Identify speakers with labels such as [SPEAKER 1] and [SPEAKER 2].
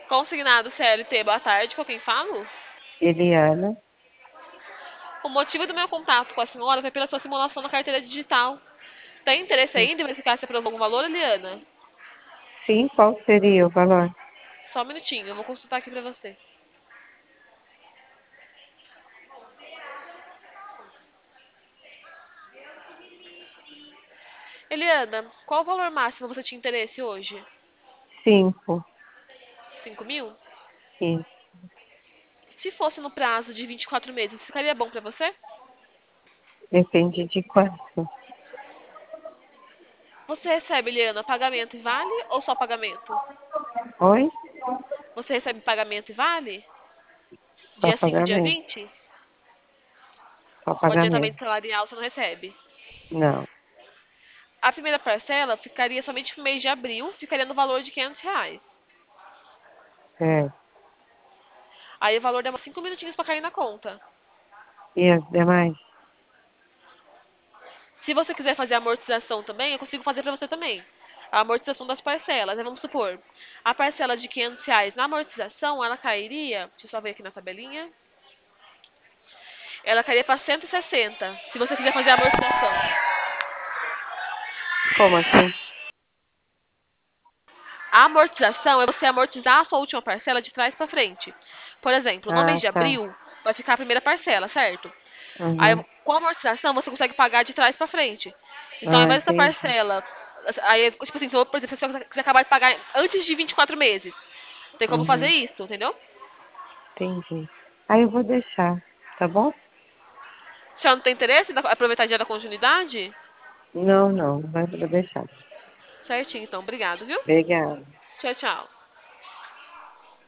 [SPEAKER 1] Consignado CLT, boa tarde, com quem falo?
[SPEAKER 2] Eliana,
[SPEAKER 1] O motivo do meu contato com a senhora foi pela sua simulação na carteira digital. Tem interesse ainda em verificar se aprovou algum valor, Eliana?
[SPEAKER 2] sim, qual seria o valor?
[SPEAKER 1] Só um minutinho, eu vou consultar aqui pra você. Eliana, qual o valor máximo você tinha interesse hoje?
[SPEAKER 2] 5,
[SPEAKER 1] 5.000?
[SPEAKER 2] isso,
[SPEAKER 1] Se fosse no prazo de 24 meses, ficaria bom pra você?
[SPEAKER 2] depende de quanto.
[SPEAKER 1] Você recebe, Eliana, pagamento e vale ou só pagamento?
[SPEAKER 2] Oi?
[SPEAKER 1] Você recebe pagamento e vale?
[SPEAKER 2] Só
[SPEAKER 1] Dia 5, dia
[SPEAKER 2] pagamento,
[SPEAKER 1] 20?
[SPEAKER 2] só
[SPEAKER 1] O adiantamento
[SPEAKER 2] pagamento.
[SPEAKER 1] salarial você não recebe.
[SPEAKER 2] Não,
[SPEAKER 1] A primeira parcela ficaria somente no mês de abril, ficaria no valor de R$ 500.
[SPEAKER 2] certo.
[SPEAKER 1] Aí o valor demora 5 minutinhos pra cair na conta.
[SPEAKER 2] E as demais?
[SPEAKER 1] Se você quiser fazer a amortização também, eu consigo fazer pra você também. A amortização das parcelas. Aí vamos supor, a parcela de R$ 500 na amortização, ela cairia, deixa eu só ver aqui na tabelinha, ela cairia para 160, se você quiser fazer a amortização.
[SPEAKER 2] Como assim?
[SPEAKER 1] A amortização é você amortizar a sua última parcela de trás para frente. Por exemplo, no mês
[SPEAKER 2] Ah,
[SPEAKER 1] de
[SPEAKER 2] tá.
[SPEAKER 1] abril vai ficar a primeira parcela, certo? Aí,
[SPEAKER 2] Uhum.
[SPEAKER 1] com a amortização, você consegue pagar de trás para frente. Então, ao
[SPEAKER 2] Ah,
[SPEAKER 1] invés dessa
[SPEAKER 2] entendi,
[SPEAKER 1] parcela, aí, tipo assim, se, por exemplo, se você quiser acabar de pagar antes de 24 meses, tem como fazer
[SPEAKER 2] uhum,
[SPEAKER 1] isso, entendeu?
[SPEAKER 2] entendi. Aí eu vou deixar, tá bom?
[SPEAKER 1] Se ela não tem interesse em aproveitar dia da continuidade,
[SPEAKER 2] Não, não, vai vou deixar.
[SPEAKER 1] certinho, então, obrigado, viu?
[SPEAKER 2] Obrigada.
[SPEAKER 1] Tchau, tchau.